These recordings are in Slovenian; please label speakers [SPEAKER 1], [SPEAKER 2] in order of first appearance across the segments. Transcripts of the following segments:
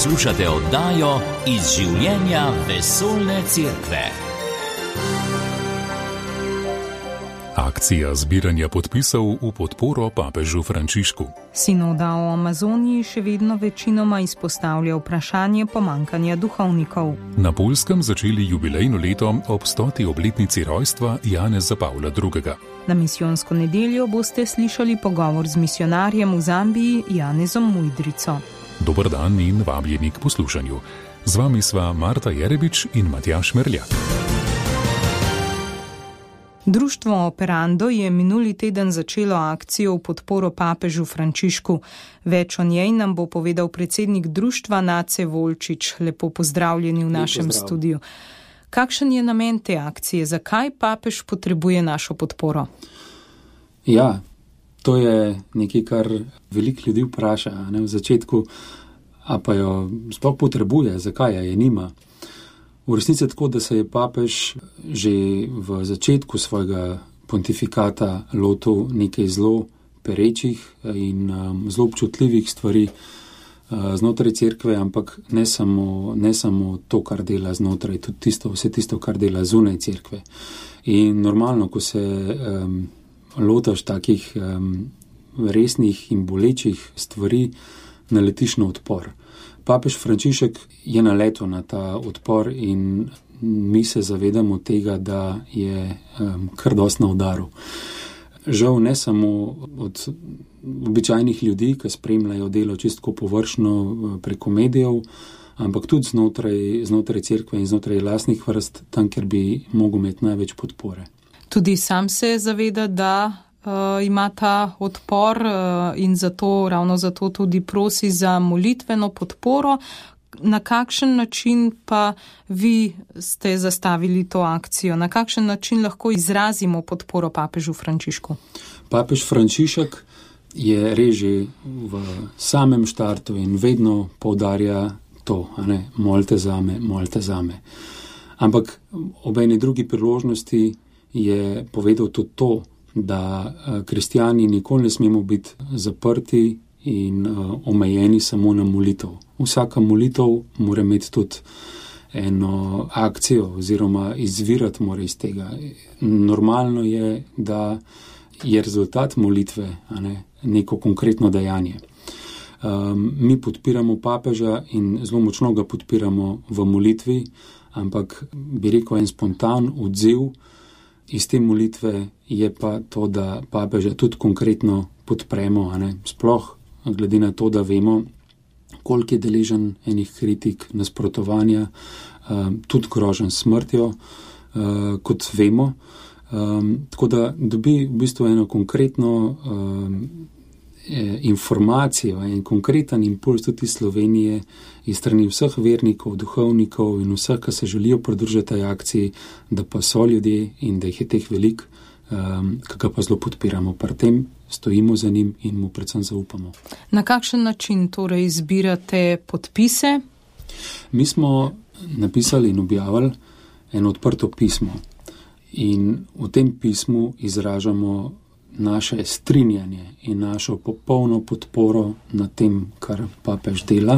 [SPEAKER 1] Poslušate oddajo Iz življenja vesoljne cerkve.
[SPEAKER 2] Akcija zbiranja podpisov v podporo papežu Frančišku.
[SPEAKER 3] Sinoda o Amazoniji še vedno večinoma izpostavlja vprašanje pomanjkanja duhovnikov.
[SPEAKER 2] Na Poljskem začeli jubilejno leto ob 100. obletnici rojstva Janeza Pavla II.
[SPEAKER 3] Na misijonsko nedeljo boste slišali pogovor z misijonarjem v Zambiji Janezom Mujdrico.
[SPEAKER 2] Dober dan in vabljeni k poslušanju. Z vami sva Marta Jerebič in Matjaž Merljak.
[SPEAKER 3] Društvo Operando je minuli teden začelo akcijo v podporo papežu Frančišku. Več o njej nam bo povedal predsednik društva Nace Volčič. Lepo pozdravljeni v našem studiu. Kakšen je namen te akcije? Zakaj papež potrebuje našo podporo?
[SPEAKER 4] Ja, to je nekaj, kar veliko ljudi vpraša, v začetku, a pa jo sploh potrebuje, zakaj je nima. V resnici je tako, da se je papež že v začetku svojega pontifikata lotil nekaj zelo perečih in zelo občutljivih stvari znotraj cerkve, ampak ne samo to, kar dela znotraj, tudi vse tisto, kar dela zunaj cerkve. In normalno, ko se lotaš takih resnih in bolečih stvari, naletiš na odpor. Papež Frančišek je naletel na ta odpor in mi se zavedamo tega, da je kar dosti na udaru. Žal ne samo od običajnih ljudi, ki spremljajo delo čisto površno preko medijev, ampak tudi znotraj cerkve in znotraj lastnih vrst, tam, kjer bi mogel imeti največ podpore.
[SPEAKER 3] Tudi sam se zaveda, da ima ta odpor in ravno zato tudi prosi za molitveno podporo. Na kakšen način pa vi ste zastavili to akcijo? Na kakšen način lahko izrazimo podporo papežu Frančišku? Papež
[SPEAKER 4] Frančišek je res že v samem štartu in vedno poudarja to, molite zame. Ampak ob eni drugi priložnosti je povedal tudi to, da kristjani nikoli ne smemo biti zaprti in omejeni samo na molitev. Vsaka molitev mora imeti tudi eno akcijo oziroma izvirati mora iz tega. Normalno je, da je rezultat molitve neko konkretno dejanje. Mi podpiramo papeža in zelo močno ga podpiramo v molitvi, ampak bi rekel en spontan odziv iz te molitve je pa to, da papeža tudi konkretno podpremo, sploh glede na to, da vemo, koliko je deležen enih kritik, nasprotovanja, tudi groženj s smrtjo, kot vemo. Tako da dobi v bistvu eno konkretno informacijo in konkreten impuls tudi iz Slovenije, iz strani vseh vernikov, duhovnikov in vseh, ki se želijo pridružiti tej akciji, da pa so ljudje in da jih je teh veliko, ki ga pa zelo podpiramo. Pri tem stojimo za njim in mu predvsem zaupamo.
[SPEAKER 3] Na kakšen način torej zbirate podpise?
[SPEAKER 4] Mi smo napisali in objavili eno odprto pismo in v tem pismu izražamo naše strinjanje in našo popolno podporo na tem, kar papež dela,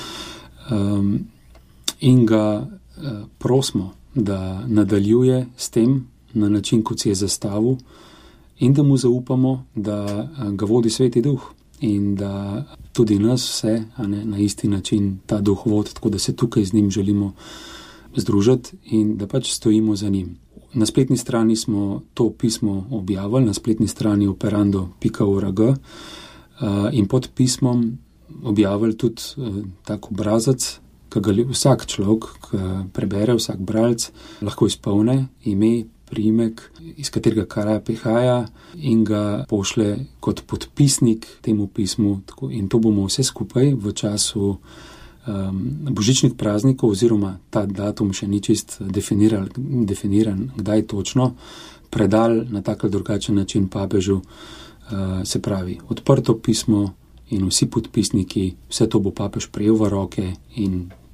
[SPEAKER 4] in ga prosimo, da nadaljuje s tem na način, kot si je zastavil, in da mu zaupamo, da ga vodi Sveti Duh in da tudi nas vse na isti način ta Duh vodi, tako da se tukaj z njim želimo združiti in da pač stojimo za njim. Na spletni strani smo to pismo objavili, na spletni strani operando.org in pod pismom objavili tudi tak obrazac, ki ga vsak človek, ki prebere, vsak bralec, lahko izpolne ime, priimek, iz katerega kraja prihaja in ga pošle kot podpisnik temu pismu. In to bomo vse skupaj v času božičnih praznikov, oziroma ta datum še ni čist definiran, kdaj točno, predali na tak ali drugačen način papežu, se pravi, odprto pismo in vsi podpisniki, vse to bo papež prejel v roke in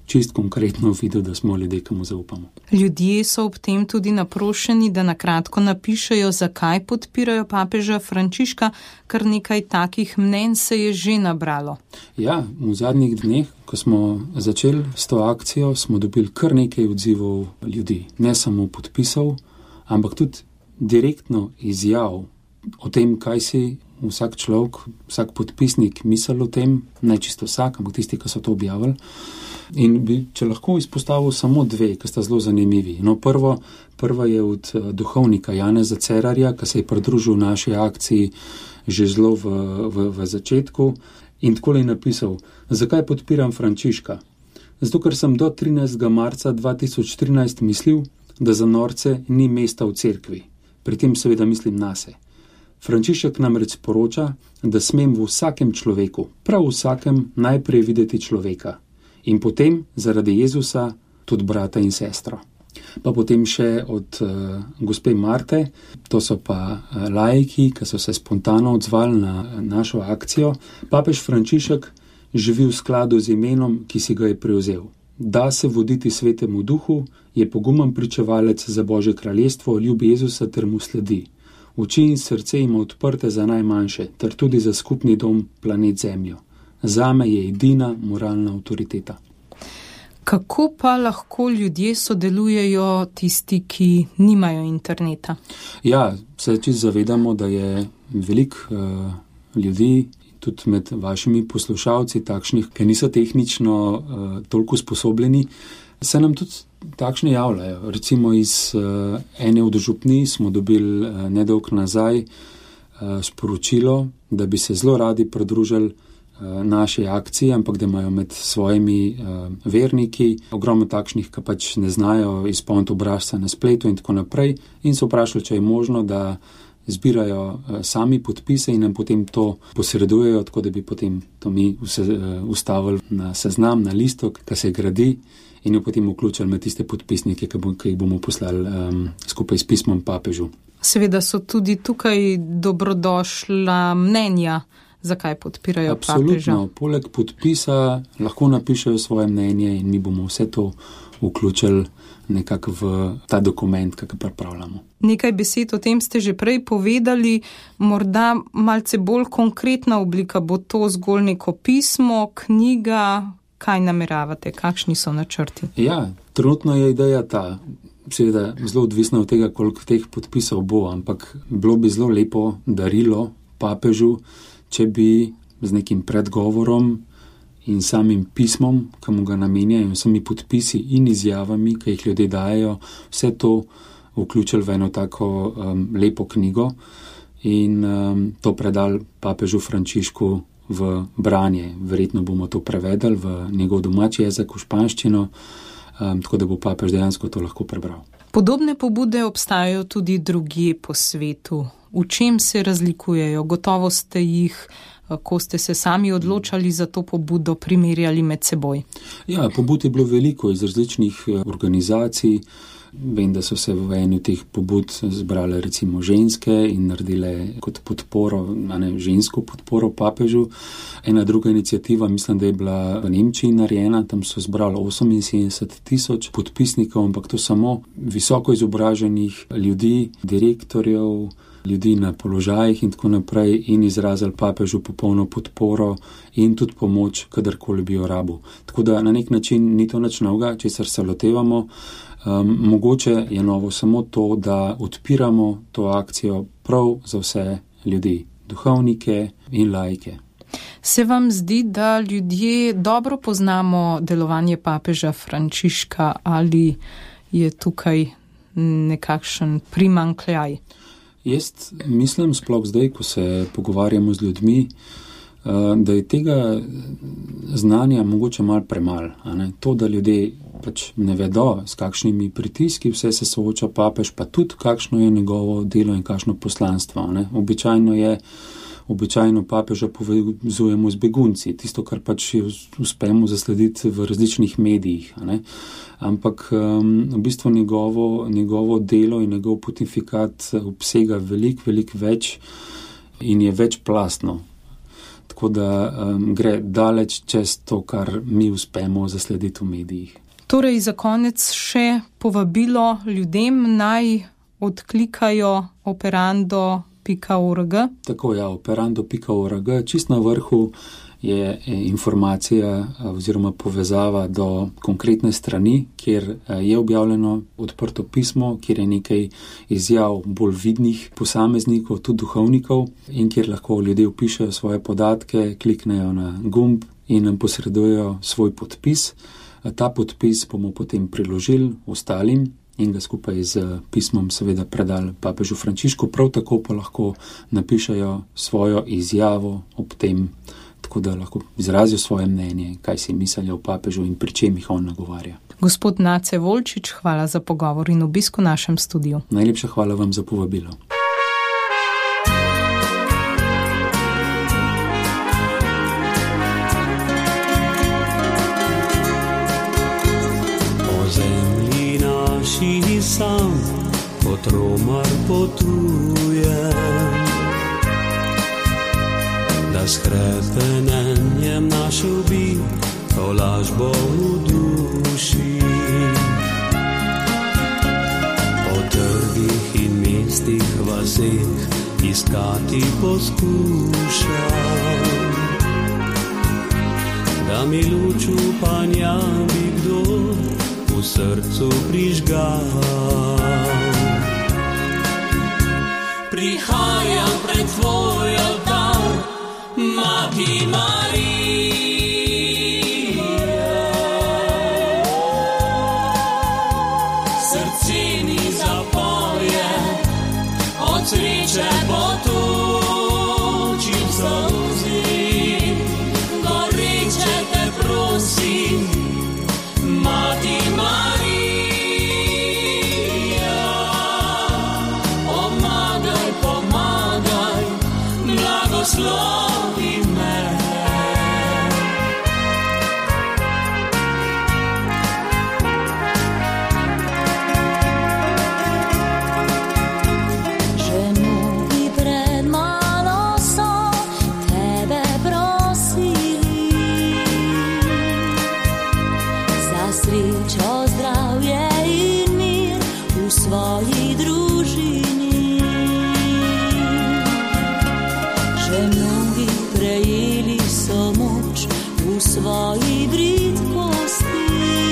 [SPEAKER 4] čist konkretno videl, da smo ljudje, ki mu zaupamo.
[SPEAKER 3] Ljudje so ob tem tudi naprošeni, da na kratko napišejo, zakaj podpirajo papeža Frančiška, kar nekaj takih mnenj se je že nabralo.
[SPEAKER 4] Ja, v zadnjih dneh, ko smo začeli s to akcijo, smo dobili kar nekaj odzivov ljudi. Ne samo podpisov, ampak tudi direktno izjav o tem, kaj si vsak človek, vsak podpisnik misel o tem, ne čisto vsak, ampak tisti, ki so to objavili. In bi, če lahko izpostavil samo dve, ki sta zelo zanimivi. No, prva je od duhovnika Janeza Cerarja, ki se je pridružil naši akciji že zelo v začetku in takole je napisal: zakaj podpiram Frančiška? Zato, ker sem do 13. marca 2013 mislil, da za norce ni mesta v cerkvi. Pri tem seveda mislim nase. Frančišek namreč sporoča, da smem v vsakem človeku, prav vsakem, najprej videti človeka in potem, zaradi Jezusa, tudi brata in sestro. Pa potem še od gospe Marte, to so pa laiki, ki so se spontano odzvali na našo akcijo. Papež Frančišek živi v skladu z imenom, ki si ga je prevzel. Da se voditi svetemu duhu, je pogumen pričevalec za Božje kraljestvo, ljubi Jezusa ter mu sledi. Oči in srce ima odprte za najmanjše, ter tudi za skupni dom, planet Zemljo. Zame je edina moralna avtoriteta.
[SPEAKER 3] Kako pa lahko ljudje sodelujejo, tisti, ki nimajo interneta?
[SPEAKER 4] Ja, se čisto zavedamo, da je veliko ljudi, tudi med vašimi poslušalci, takšnih, ki niso tehnično toliko usposobljeni, se nam tudi takšne javljajo. Recimo iz ene od župnij smo dobili nedolgo nazaj sporočilo, da bi se zelo radi pridružili naše akcije, ampak da imajo med svojimi verniki ogromno takšnih, ki pač ne znajo izpolniti obrazca na spletu in tako naprej, in so vprašali, če je možno, da zbirajo sami podpise in nam potem to posredujejo, tako da bi potem to mi ustavili na seznam, na listok, ki se gradi, in jo potem vključili med tiste podpisnike, ki jih bomo poslali skupaj s pismom papežu.
[SPEAKER 3] Seveda so tudi tukaj dobrodošla mnenja, zakaj podpirajo papeža.
[SPEAKER 4] Absolutno, poleg podpisa lahko napišejo svoje mnenje in mi bomo vse to vključili nekako v ta dokument, ki ga pripravljamo.
[SPEAKER 3] Nekaj besed o tem ste že prej povedali, morda malce bolj konkretna oblika, bo to zgolj neko pismo, knjiga, kaj nameravate, kakšni so načrti?
[SPEAKER 4] Ja, trenutno je ideja ta, seveda zelo odvisna od tega, koliko teh podpisov bo, ampak bilo bi zelo lepo darilo papežu, če bi z nekim predgovorom in samim pismom, ki mu ga namenjajo, vsemi podpisi in izjavami, ki jih ljudje dajo, vse to vključili v eno tako lepo knjigo in to predali papežu Frančišku v branje. Verjetno bomo to prevedali v njegov domači jezik, v španščino, tako da bo papež dejansko to lahko prebral.
[SPEAKER 3] Podobne pobude obstajajo tudi drugje po svetu. V čem se razlikujejo? Gotovo ste jih, ko ste se sami odločali za to pobudo, primerjali med seboj.
[SPEAKER 4] Ja, pobud je bilo veliko iz različnih organizacij. Vem, da so se v eni teh pobud zbrale recimo ženske in naredile kot podporo, žensko podporo papežu. Ena druga iniciativa, mislim, da je bila v Nemčiji narejena, tam so zbrali 78,000 podpisnikov, ampak to samo visoko izobraženih ljudi, direktorjev, ljudi na položajih in tako naprej, in izrazili papežu popolno podporo in tudi pomoč, kadarkoli bi jo rabil. Tako da na nek način ni to nič novega, česar se lotevamo. Mogoče je novo samo to, da odpiramo to akcijo prav za vse ljudi, duhovnike in laike.
[SPEAKER 3] Se vam zdi, da ljudje dobro poznamo delovanje papeža Frančiška ali je tukaj nekakšen primanjkljaj?
[SPEAKER 4] Jaz mislim, sploh zdaj, ko se pogovarjamo z ljudmi, da je tega znanja mogoče malo premalo. To, da ljudje pač ne vedo, s kakšnimi pritiski vse se sooča papež, pa tudi kakšno je njegovo delo in kakšno poslanstvo. Običajno papeža povezujemo z begunci, tisto, kar pač uspemo zaslediti v različnih medijih. Ampak v bistvu njegovo delo in njegov pontifikat obsega veliko več in je večplastno. tako da gre daleč čez to, kar mi uspemo zaslediti v medijih.
[SPEAKER 3] Torej, za konec še povabilo ljudem naj odklikajo operando.org.
[SPEAKER 4] Tako, ja, operando.org. Čist na vrhu je informacija oziroma povezava do konkretne strani, kjer je objavljeno odprto pismo, kjer je nekaj izjav bolj vidnih posameznikov, tudi duhovnikov, in kjer lahko ljudje vpišejo svoje podatke, kliknejo na gumb in nam posredujejo svoj podpis. Ta podpis bomo potem priložili ostalim in ga skupaj z pismom seveda predali papežu Frančišku, prav tako pa lahko napišejo svojo izjavo ob tem, tako da lahko izrazijo svoje mnenje, kaj si mislijo o papežu in pri čem jih on nagovarja.
[SPEAKER 3] Gospod Nace Volčič, hvala za pogovor in obisk v našem studiu.
[SPEAKER 4] Najlepša hvala vam za povabilo.
[SPEAKER 5] Po zemlji naši sam, kot romar potuje, da s hrepenenjem našel bi tolažbo v duši. Po trgih in mestih vaseh iskati poskušam, da mi luč upanja bi kdo v srcu prižgal. Prihajam pred tvoj oltar, Mati Marija, srce mi zapoje, od sreče potočim solzi, goreče te prosim, Mati Marija, pomagaj, pomagaj, blagoslovi me.
[SPEAKER 6] Že mnogi pred mano so tebe prosili za srečo, zdravje in mir v svoji družini. Že mnogi prejeli so moč v svoji bridkosti,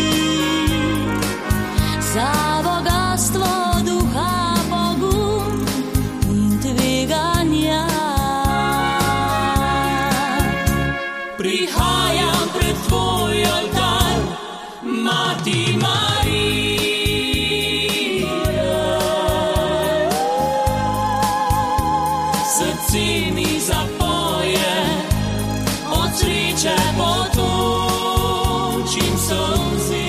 [SPEAKER 6] za bogatstvo duha, pogum in tveganja. Prihajam pred tvoj oltar, Mati Marija, srce mi zapoje, od sreče potočim solzi,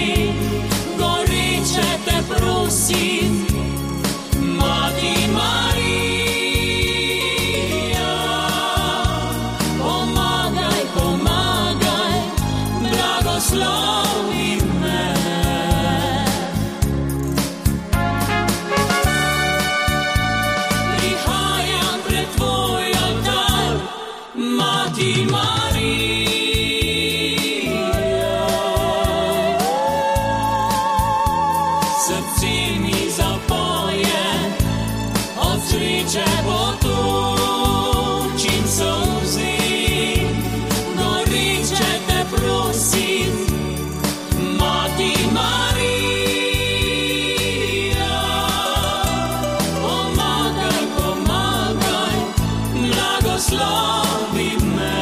[SPEAKER 6] goreče te prosim, Mati Marija, pomagaj, pomagaj, blagoslovi me. Prihajam pred tvoj oltar, Mati Marija, srce mi zapoje, od sreče potočim solzi, goreče te prosim, Mati Marija, pomagaj, pomagaj, blagoslovi me.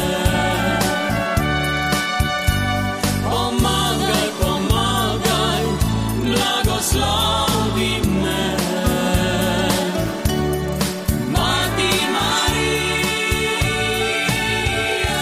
[SPEAKER 6] Pomagaj, pomagaj, blagoslovi me. Mati Marija.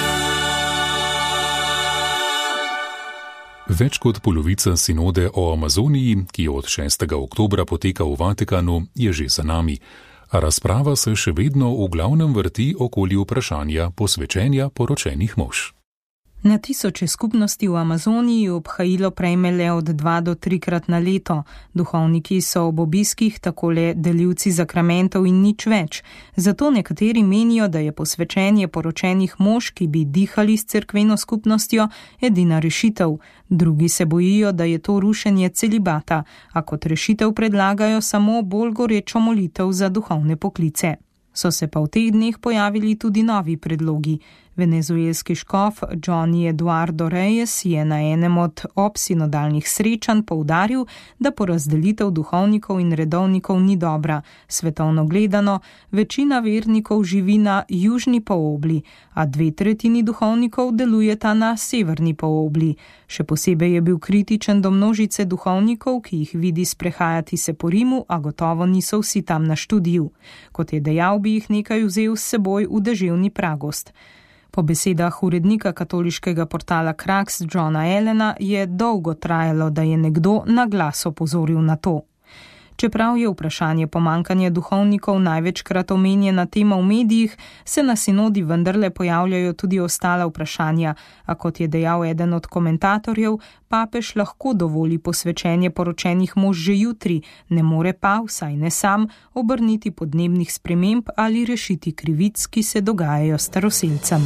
[SPEAKER 2] Več kot polovica sinode o Amazoniji, ki od 6. oktobra poteka v Vatikanu, je že za nami. A razprava se še vedno v glavnem vrti okoli vprašanja posvečenja poročenih mož.
[SPEAKER 3] Na tisoče skupnosti v Amazoniji obhajilo prejme le od 2 do 3krat na leto. Duhovniki so ob obiskih takole delilci zakramentov in nič več. Zato nekateri menijo, da je posvečenje poročenih mož, ki bi dihali s cerkveno skupnostjo, edina rešitev. Drugi se bojijo, da je to rušenje celibata, a kot rešitev predlagajo samo bolj gorečo molitev za duhovne poklice. So se pa v teh dneh pojavili tudi novi predlogi. Venezuelski škof Johnny Eduardo Reyes je na enem od obsinodalnih srečanj poudaril, da porazdelitev duhovnikov in redovnikov ni dobra. Svetovno gledano, večina vernikov živi na južni polobli, a 2/3 duhovnikov delujeta na severni polobli. Še posebej je bil kritičen do množice duhovnikov, ki jih vidi sprehajati se po Rimu, a gotovo niso vsi tam na študiju. Kot je dejal, bi jih nekaj vzel s seboj v deževni Pragost. Po besedah urednika katoliškega portala Krax Johna Allena je dolgo trajalo, da je nekdo na glas opozoril na to. Čeprav je vprašanje pomanjkanja duhovnikov največkrat omenjena tema v medijih, se na sinodi vendarle pojavljajo tudi ostala vprašanja, a kot je dejal eden od komentatorjev, papež lahko dovoli posvečenje poročenih mož že jutri, ne more pa, vsaj ne sam, obrniti podnebnih sprememb ali rešiti krivic, ki se dogajajo staroselcem.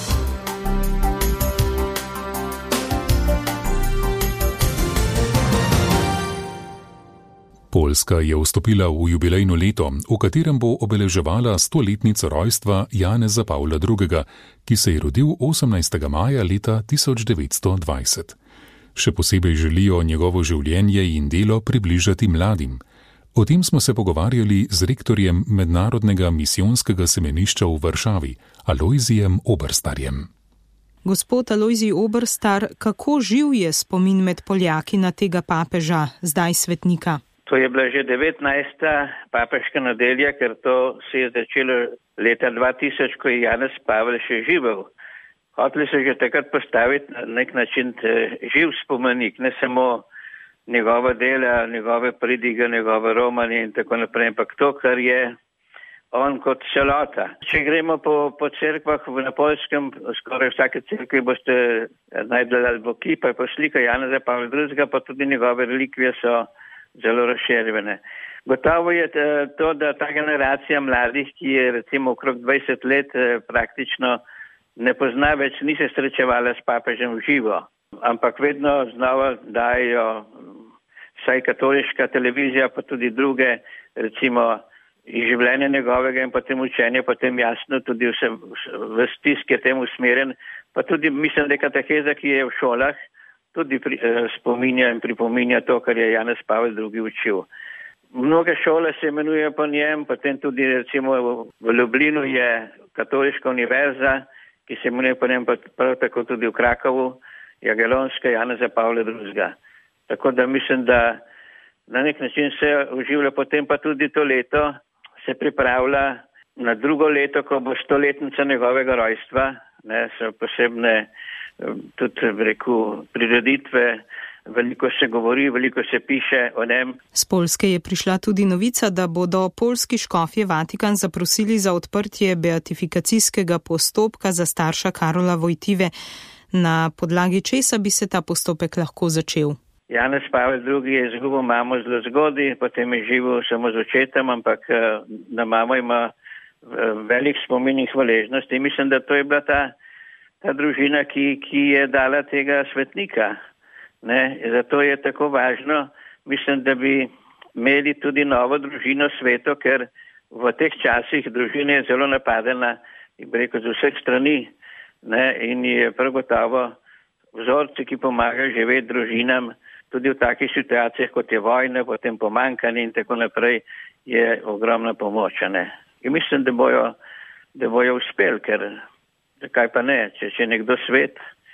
[SPEAKER 2] Poljska je vstopila v jubilejno leto, v katerem bo obeleževala 100-letnico rojstva Janeza Pavla II., ki se je rodil 18. maja leta 1920. Še posebej želijo njegovo življenje in delo približati mladim. O tem smo se pogovarjali z rektorjem Mednarodnega misijonskega semenišča v Varšavi, Alojzijem Oberstarjem.
[SPEAKER 3] Gospod Alojzij Oberstar, kako živ je spomin med Poljaki na tega papeža, zdaj svetnika?
[SPEAKER 7] To je bila že 19. papeška nedelja, ker to se je začelo leta 2000, ko je Janez Pavel še živel. Hoteli so že takrat postaviti na nek način živ spomenik, ne samo njegova dela, njegove pridige, njegove romanje in tako naprej, ampak to, kar je on kot celota. Če gremo po cerkvah na Poljskem, skoraj vsake cerkve boste najdeli ali bo kipa, pa slika Janeza Pavla II., pa tudi njegove relikvije so zelo razširjene. Gotovo je to, da ta generacija mladih, ki je recimo okrog 20 let praktično ne pozna več, ni se srečevala s papežem v živo, ampak vedno znova dajo vsaj katoliška televizija, pa tudi druge, recimo iz življenja njegovega in potem učenja, potem jasno tudi v stisk je temu usmerjen, pa tudi mislim, da je kateheza, ki je v šolah, tudi spominja in pripominja to, kar je Janez Pavel II. Učil. Mnoge šole se imenujejo po njem, potem tudi recimo v Ljubljinu je katoliška univerza, ki se imenuje po njem, prav tako tudi v Krakovu, Jagelonska Janeza Pavla II. Tako da mislim, da na nek način se oživlja, potem pa tudi to leto se pripravlja na drugo leto, ko bo 100-letnica njegovega rojstva, so posebne tudi, rekel, prireditve, veliko se govori, veliko se piše o njem.
[SPEAKER 3] Z Poljske je prišla tudi novica, da bodo poljski škofje Vatikan zaprosili za odprtje beatifikacijskega postopka za starša Karola Vojtive. Na podlagi česa bi se ta postopek lahko začel?
[SPEAKER 7] Janez Pavel II. Je izgubil mamo zelo zgodaj, potem je živel samo z očetom, ampak na mamo ima velik spomin in hvaležnost. Mislim, da to je bila ta družina, ki je dala tega svetnika. Zato je tako važno, mislim, da bi imeli tudi novo družino sveto, ker v teh časih družina je zelo napadena, bi rekel, z vseh strani, in je prav gotovo vzorci, ki pomagajo živeti družinam, tudi v takih situacijah, kot je vojna, potem pomankanje in tako naprej, je ogromna pomoč. In mislim, da bojo uspeli, ker zakaj pa ne, če nekdo svet,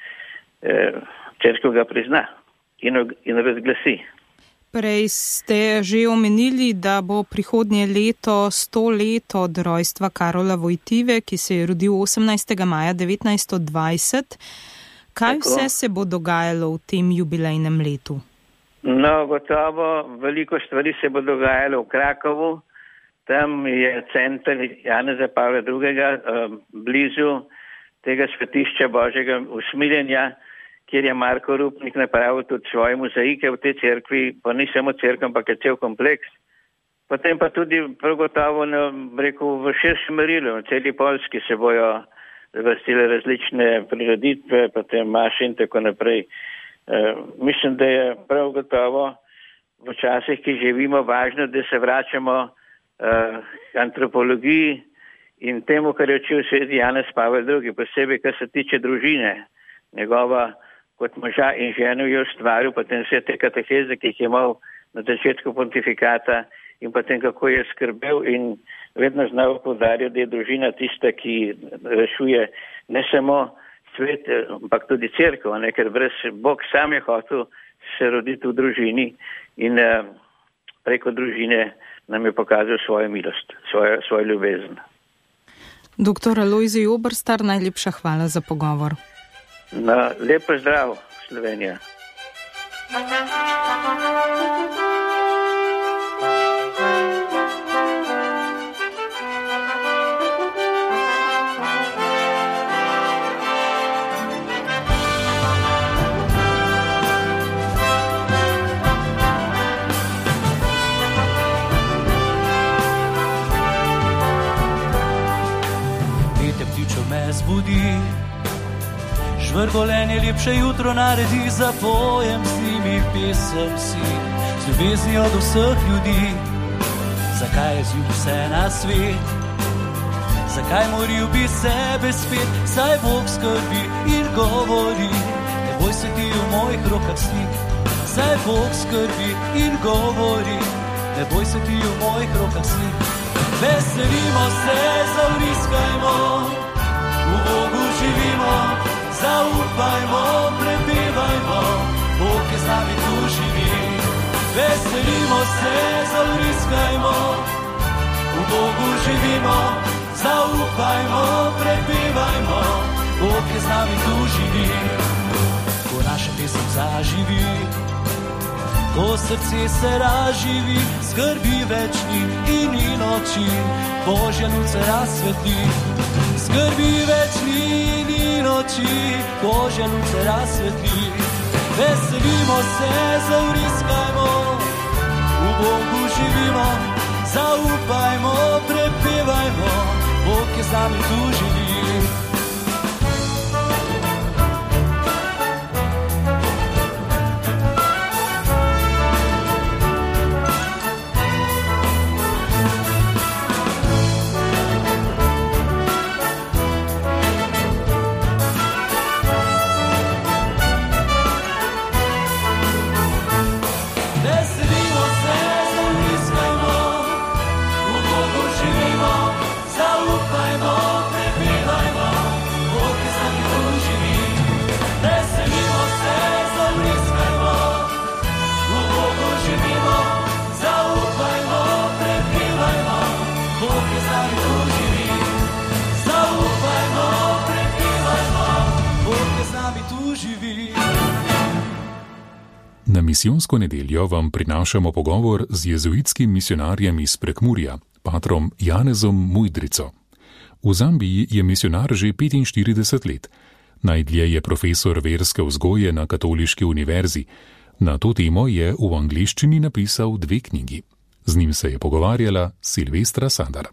[SPEAKER 7] cerkev ga prizna in razglasi.
[SPEAKER 3] Prej ste že omenili, da bo prihodnje leto 100 let od rojstva Karola Vojtive, ki se je rodil 18. maja 1920. Kaj vse se bo dogajalo v tem jubilejnem letu?
[SPEAKER 7] No, gotovo, veliko stvari se bo dogajalo v Krakovu. Tam je center Janeza Pavla II. Blizu. tega svetišča Božjega usmiljenja, kjer je Marko Rupnik napravil tudi svoje mozaike v tej cerkvi, pa ni samo cerkev, ampak je cel kompleks. Potem pa tudi prav gotovo, v širšem merilu, v celi Poljski se bojo vrstile različne prireditve, potem maše in tako naprej. Mislim, da je prav gotovo v časih, ki živimo, važno, da se vračamo antropologiji in temu, kar je učil sveti Janez Pavel II, posebej, kar se tiče družine. Njegova kot moža in ženo je ustvaril, potem vse te kateheze, ki jih je imel na začetku pontifikata in potem kako je skrbel in vedno znal poudarjati, da je družina tista, ki rešuje ne samo svet, ampak tudi cerkev, ker brez Bog sam je hotel se roditi v družini in preko družine nam je pokazal svojo milost, svojo ljubezen.
[SPEAKER 3] Doktor Alojzij Oberstar, najlepša hvala za pogovor.
[SPEAKER 7] Lep pozdrav, Slovenija.
[SPEAKER 5] Zbudi, žvrgolenje lepše jutro naredi, zapojem z njimi pesem si, z ljubeznijo do vseh ljudi. Zakaj je zjutraj vse na svet, zakaj moril bi sebe spet, saj Bog skrbi in govori, ne boj se ti v mojih rokah slik. Saj Bog skrbi in govori, ne boj se ti v mojih rokah slik. Veselimo se, zavriskajmo, v Bogu živimo, zaupajmo, prepevajmo, Bog je z nami tu živi. Veselimo se, zavriskajmo, v Bogu živimo, zaupajmo, prepevajmo, Bog je z nami tu živi. Ko naša pesem zaživi, ko srce se razživi, skrbi večni in ni noči, Božja luč se razsvetli. Skrbi večni in ni noči, Božja luč se razsvetli. Veselimo se, zavriskajmo, v Bogu živimo, zaupajmo, prepevajmo, Bog je z nami tu živi.
[SPEAKER 2] Na misijonsko nedeljo vam prinašamo pogovor z jezuitskim misionarjem iz Prekmurja, patrom Janezom Mujdrico. V Zambiji je misionar že 45 let. Najdlje je profesor verske vzgoje na Katoliški univerzi. Na to temo je v angleščini napisal 2 knjigi. Z njim se je pogovarjala Silvestra Sadar.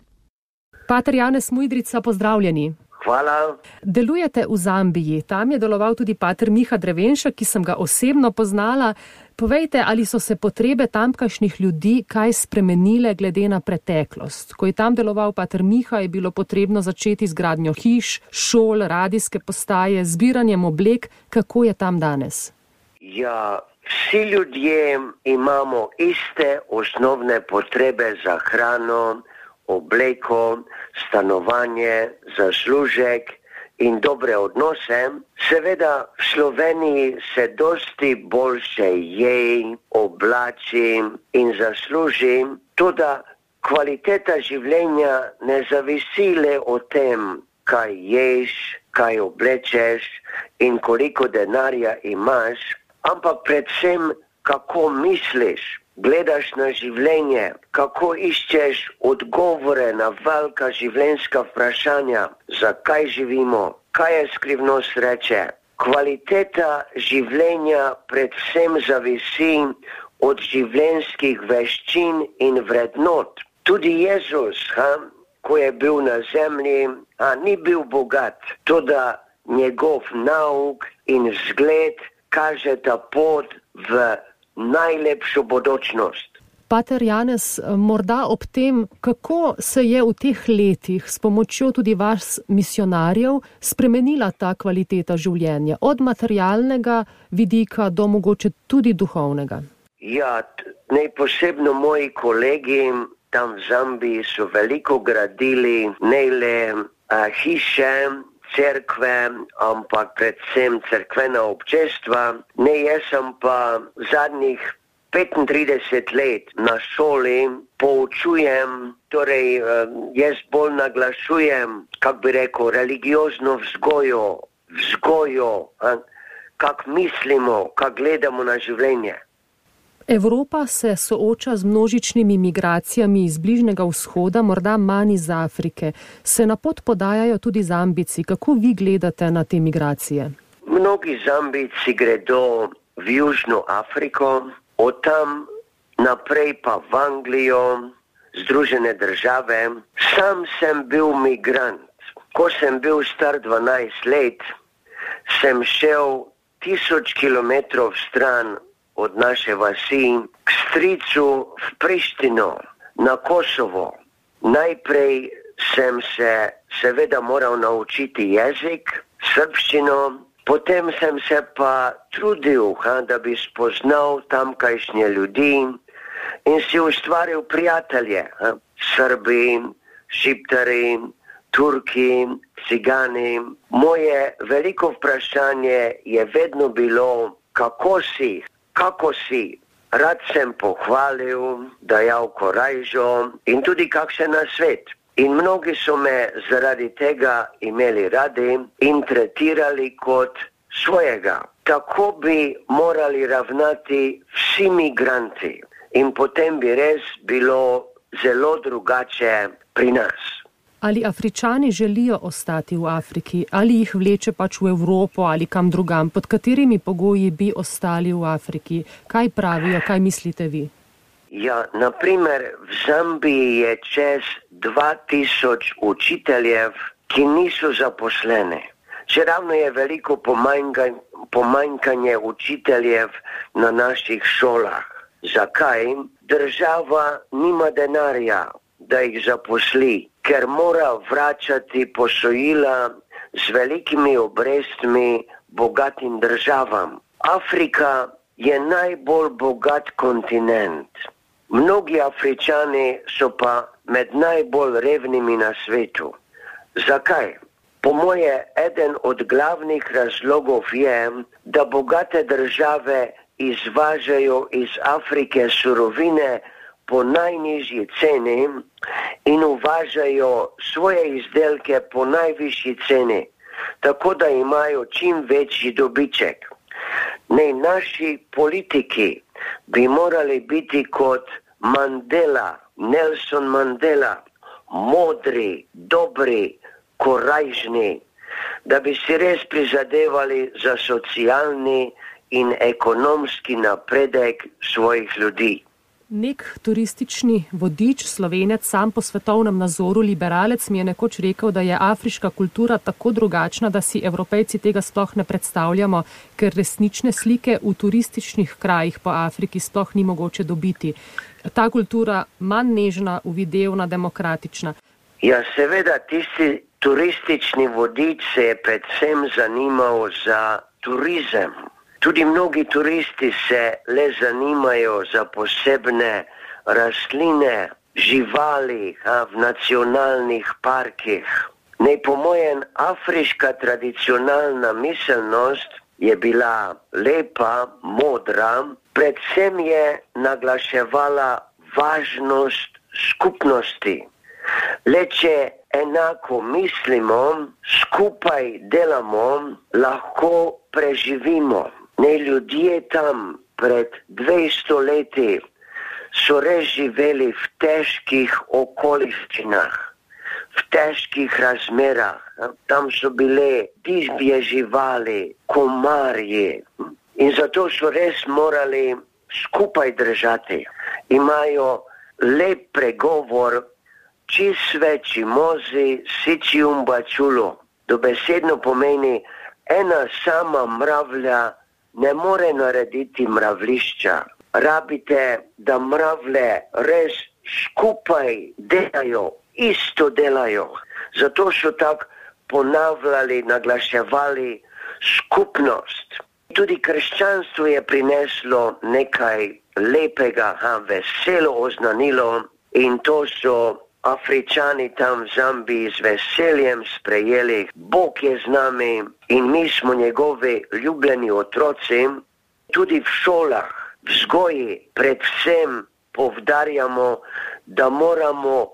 [SPEAKER 8] Pater Janez Mujdrica, pozdravljeni.
[SPEAKER 9] Hvala.
[SPEAKER 8] Delujete v Zambiji, tam je deloval tudi pater Miha Drevenšek, ki sem ga osebno poznala. Povejte, ali so se potrebe tamkajšnjih ljudi kaj spremenile glede na preteklost? Ko je tam deloval pater Miha, je bilo potrebno začeti z gradnjo hiš, šol, radijske postaje, zbiranjem oblek. Kako je tam danes?
[SPEAKER 9] Ja, vsi ljudje imamo iste osnovne potrebe za hrano, obleko, stanovanje, zaslužek in dobre odnose. Seveda v Sloveniji se dosti boljše je, oblači in zasluži, toda kvaliteta življenja ne zavisi le od tem, kaj ješ, kaj oblečeš in koliko denarja imaš, ampak predvsem kako misliš. Gledaš na življenje, kako iščeš odgovore na velika življenjska vprašanja, zakaj živimo, kaj je skrivnost reče? Kvaliteta življenja predvsem zavisi od življenjskih veščin in vrednot. Tudi Jezus, ko je bil na zemlji, ni bil bogat, toda njegov nauk in vzgled kaže ta pot v najlepšo bodočnost.
[SPEAKER 8] Pater Janez, morda ob tem, kako se je v teh letih s pomočjo tudi vas misionarjev spremenila ta kvaliteta življenja, od materialnega vidika do mogoče tudi duhovnega?
[SPEAKER 9] Ja, najposebno moji kolegi tam v Zambiji so veliko gradili ne le hiše, cerkve, ampak predvsem cerkvena občestva. Ne, jaz sem pa zadnjih 35 let na šoli poučujem, torej jaz bolj naglašujem, kako bi rekel, religiozno vzgojo, kako mislimo, kako gledamo na življenje.
[SPEAKER 8] Evropa se sooča z množičnimi migracijami iz Bližnjega vzhoda, morda manj iz Afrike. Se na pot podajajo tudi Zambijci. Kako vi gledate na te migracije?
[SPEAKER 9] Mnogi Zambijci gredo v Južno Afriko, od tam naprej pa v Anglijo, Združene države. Sam sem bil migrant. Ko sem bil star 12 let, sem šel 1000 kilometrov stran od naše vasi k stricu v Prištino na Kosovo. Najprej sem se seveda moral naučiti jezik, srbščino, potem sem se pa trudil, da bi spoznal tamkajšnje ljudi in si ustvaril prijatelje, Srbi, Šiptari, Turki, Cigani. Moje veliko vprašanje je vedno bilo, kako si. Rad sem pohvalil, dajal korajžo in tudi kakšen nasvet. In mnogi so me zaradi tega imeli radi in tretirali kot svojega. Tako bi morali ravnati vsi migranti in potem bi res bilo zelo drugače pri nas.
[SPEAKER 8] Ali Afričani želijo ostati v Afriki, ali jih vleče pač v Evropo ali kam drugam? Pod katerimi pogoji bi ostali v Afriki? Kaj pravijo, kaj mislite vi?
[SPEAKER 9] Ja, naprimer v Zambiji je čez 2000 učiteljev, ki niso zaposlene. Čeravno je veliko pomanjkanje učiteljev na naših šolah. Zakaj? Država nima denarja, da jih zaposli, ker mora vračati posojila z velikimi obrestmi bogatim državam. Afrika je najbolj bogat kontinent. Mnogi Afričani so pa med najbolj revnimi na svetu. Zakaj? Po moje, eden od glavnih razlogov je, da bogate države izvažajo iz Afrike surovine po najnižji ceni in uvažajo svoje izdelke po najvišji ceni, tako da imajo čim večji dobiček. Naši politiki bi morali biti kot Nelson Mandela, modri, dobri, korajžni, da bi si res prizadevali za socialni in ekonomski napredek svojih ljudi.
[SPEAKER 8] Nek turistični vodič, Slovenec, sam po svetovnem nazoru liberalec, mi je nekoč rekel, da je afriška kultura tako drugačna, da si Evropejci tega sploh ne predstavljamo, ker resnične slike v turističnih krajih po Afriki sploh ni mogoče dobiti. Ta kultura manj nežna, uvidevna, demokratična.
[SPEAKER 9] Ja, seveda, tisti turistični vodič se je predvsem zanimal za turizem. Tudi mnogi turisti se le zanimajo za posebne rastline, živali v nacionalnih parkih. Po mojem, afriška tradicionalna miselnost je bila lepa, modra, predvsem je naglaševala važnost skupnosti. Le če enako mislimo, skupaj delamo, lahko preživimo. Ljudje tam pred 200 leti so res živeli v težkih okoliščinah. v težkih razmerah. Tam so bile divje živali, komarji in zato so res morali skupaj držati. Imajo lep pregovor, čisve čimozi siči umbačulo. Dobesedno pomeni, ena sama mravlja ne more narediti mravlišča. Rabite, da mravlje res skupaj delajo, isto delajo. Zato so tako ponavljali, naglaševali skupnost. Tudi krščanstvo je prineslo nekaj lepega, veselo oznanilo in to so Afričani tam v Zambiji z veseljem sprejeli. Bog je z nami in mi smo njegovi ljubljeni otroci. Tudi v šolah, v vzgoji predvsem povdarjamo, da moramo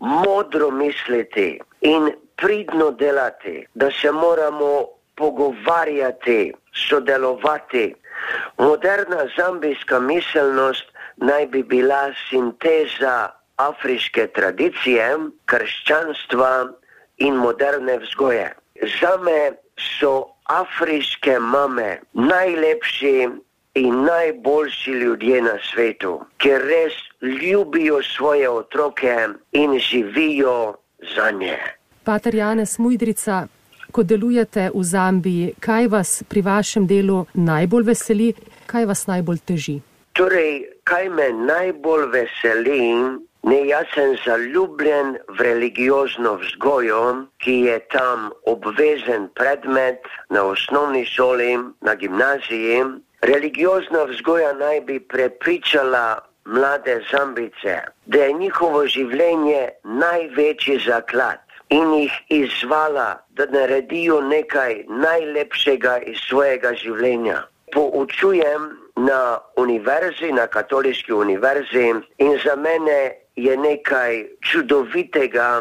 [SPEAKER 9] modro misliti in pridno delati, da se moramo pogovarjati, sodelovati. Moderna zambijska miselnost naj bi bila sinteza afriške tradicije, krščanstva in moderne vzgoje. Zame so afriške mame najlepši in najboljši ljudje na svetu, ker res ljubijo svoje otroke in živijo za nje.
[SPEAKER 8] Pater Janez Mujdrica, ko delujete v Zambiji, kaj vas pri vašem delu najbolj veseli, kaj vas najbolj teži?
[SPEAKER 9] Torej, kaj me najbolj veseli, jaz sem zaljubljen v religiozno vzgojo, ki je tam obvezen predmet na osnovni šoli, na gimnaziji. Religiozna vzgoja naj bi prepričala mlade Zambijce, da je njihovo življenje največji zaklad in jih izzvala, da naredijo nekaj najlepšega iz svojega življenja. Poučujem na univerzi, na katoliški univerzi in za mene je nekaj čudovitega,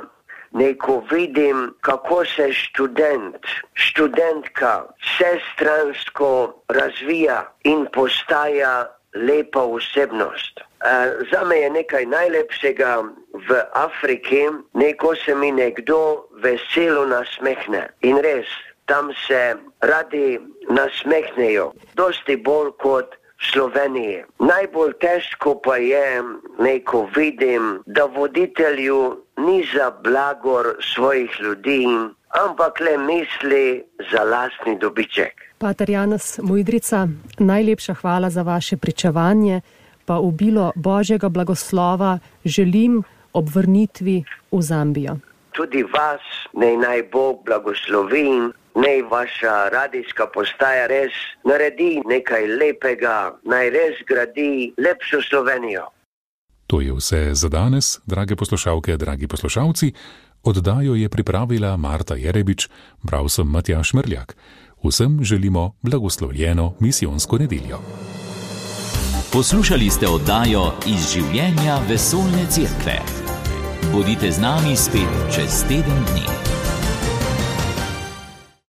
[SPEAKER 9] ko vidim, kako se študentka vsestransko razvija in postaja lepa osebnost. Zame je nekaj najlepšega v Afriki, ko se mi nekdo veselo nasmehne. In res, tam se radi nasmehnejo, dosti bolj kot v Sloveniji. Najbolj težko pa je, ko vidim, da voditelju ni za blagor svojih ljudi, ampak le misli za lastni dobiček.
[SPEAKER 8] Pater Janez Mujdrica, najlepša hvala za vaše pričevanje, pa obilo Božjega blagoslova želim ob vrnitvi v Zambijo.
[SPEAKER 9] Tudi vas naj Bog blagoslovi, naj vaša radijska postaja res naredi nekaj lepega, naj res gradi lepšo Slovenijo.
[SPEAKER 2] To je vse za danes, drage poslušalke, dragi poslušalci. Oddajo je pripravila Marta Jerebič, bral sem Matjaž Mrljak. Vsem želimo blagoslovljeno misijonsko nedeljo.
[SPEAKER 1] Poslušali ste oddajo Iz življenja vesoljne cerkve. Bodite z nami spet čez teden dni.